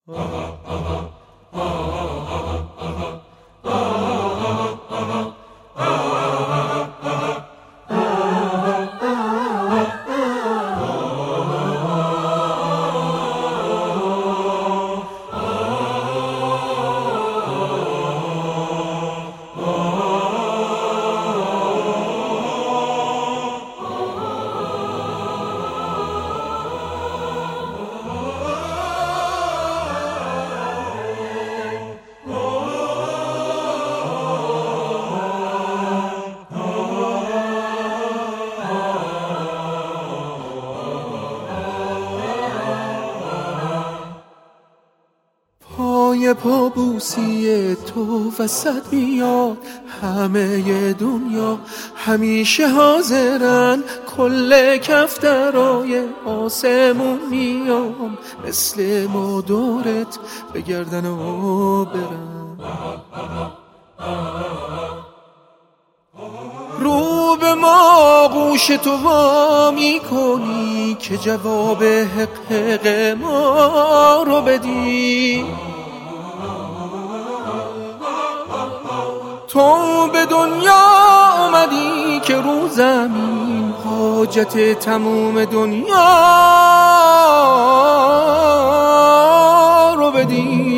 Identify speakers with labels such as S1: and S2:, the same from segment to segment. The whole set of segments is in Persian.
S1: پای پابوسی تو وسط میاد همه دنیا، همیشه حاضرن کل کفترای آسمون میام، مثل ما دورت بگردن و برن. رو به ما گوش تو وا میکنی که جواب حق حق ما رو بدی. تو به دنیا اومدی که رو زمین حاجت تموم دنیا رو بدی.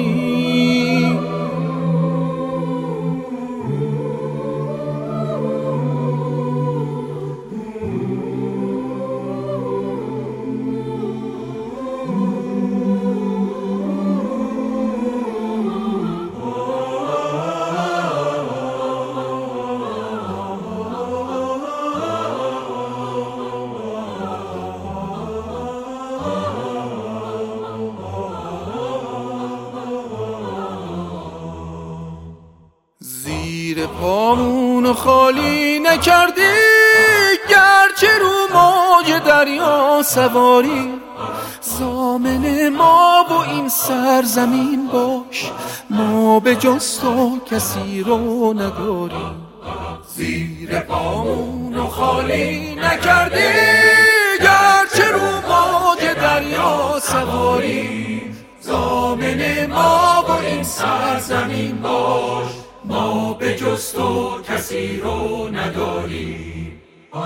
S1: زیر پامونو خالی نکردی، گرچه رو موج دریا سواری. ضامن ما و این سرزمین باش، ما به جز تو کسی رو نداریم. زیر پامونو خالی نکردی، گرچه رو موج دریا سواری. ضامن ما و این سرزمین باش، ما به جز تو کسی رو نداریم.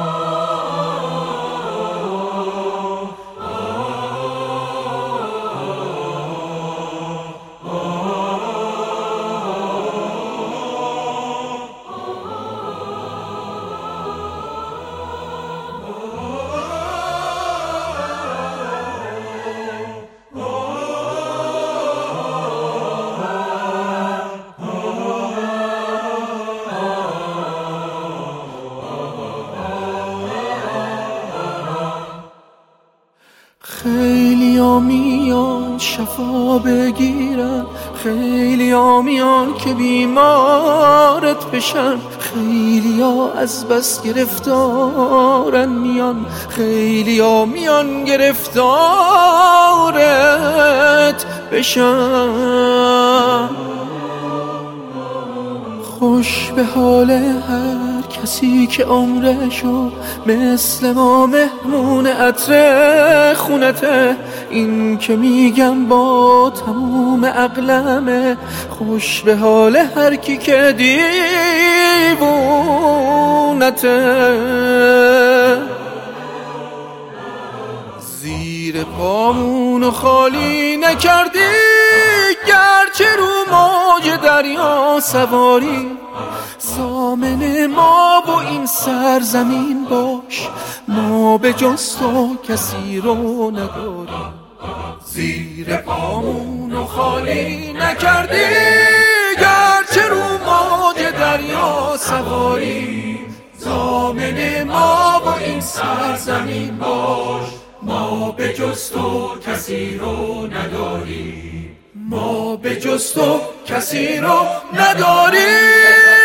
S1: خیلی ها میان شفا بگیرن، خیلی ها میان که بیمارت بشن. خیلی ها از بس گرفتارن میان، خیلی ها میان گرفتارت بشن. خوش به حال هر کسی که عمرشو مثل ما مهمون عطر خونته. این که میگم با تموم عقلمه، خوش به حال هر کی که دیوونته. زیر پامونو خالی نکردی، گرچه رو موج دریا سواری. ضامن ما و این سرزمین باش، ما به جز تو کسی رو نداریم. زیر پامونو خالی نکردی، گرچه رو موج دریا سواری. ضامن ما و این سرزمین باش، ما به جز تو کسی رو نداریم. ما به جز تو کسی رو نداریم.